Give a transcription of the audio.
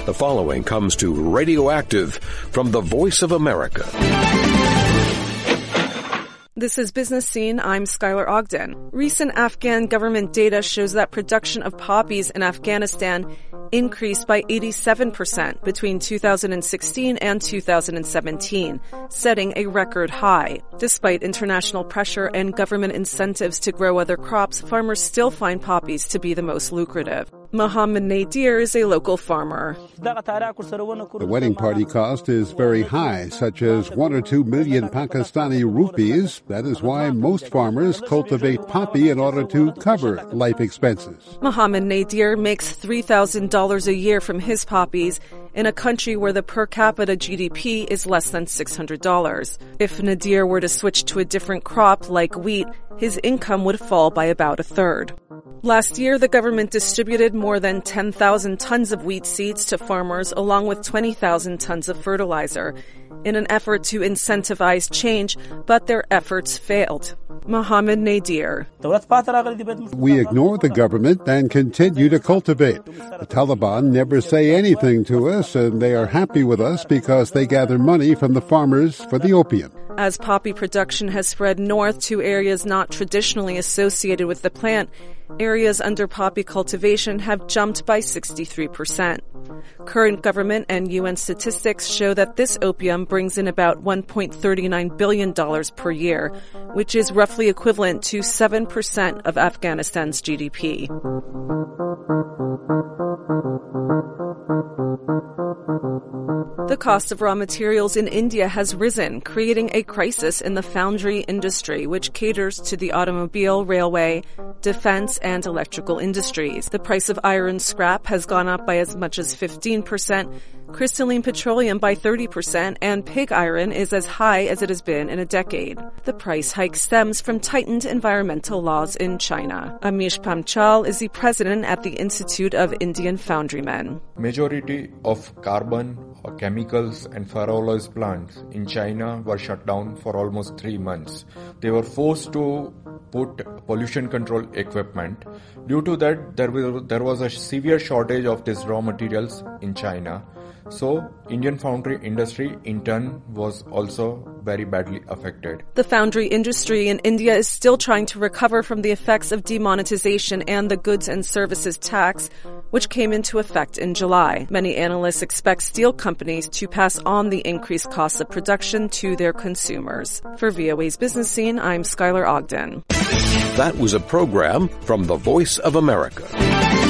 The following comes to Radioactive from the Voice of America. This is Business Scene. I'm Skylar Ogden. Recent Afghan government data shows that production of poppies in Afghanistan increased by 87% between 2016 and 2017, setting a record high. Despite international pressure and government incentives to grow other crops, farmers still find poppies to be the most lucrative. Mohammed Nadir is a local farmer. The wedding party cost is very high, such as 1 or 2 million Pakistani rupees. That is why most farmers cultivate poppy in order to cover life expenses. Mohammed Nadir makes $3,000 a year from his poppies in a country where the per capita GDP is less than $600. If Nadir were to switch to a different crop like wheat, his income would fall by about a third. Last year, the government distributed more than 10,000 tons of wheat seeds to farmers along with 20,000 tons of fertilizer in an effort to incentivize change, but their efforts failed. Mohammed Nadir. We ignore the government and continue to cultivate. The Taliban never say anything to us, and they are happy with us because they gather money from the farmers for the opium. As poppy production has spread north to areas not traditionally associated with the plant, areas under poppy cultivation have jumped by 63%. Current government and UN statistics show that this opium brings in about $1.39 billion per year, which is roughly equivalent to 7% of Afghanistan's GDP. The cost of raw materials in India has risen, creating a crisis in the foundry industry, which caters to the automobile, railway, defense, and electrical industries. The price of iron scrap has gone up by as much as 15%, crystalline petroleum by 30%, and pig iron is as high as it has been in a decade. The price hike stems from tightened environmental laws in China. Amish Pamchal is the president at the Institute of Indian Foundrymen. Majority of carbon, chemicals and ferroalloys plants in China were shut down for almost 3 months. They were forced to put pollution control equipment. Due to that, there was a severe shortage of these raw materials in China. So, Indian foundry industry in turn was also very badly affected. The foundry industry in India is still trying to recover from the effects of demonetization and the goods and services tax, which came into effect in July. Many analysts expect steel companies to pass on the increased costs of production to their consumers. For VOA's Business Scene, I'm Skylar Ogden. That was a program from the Voice of America.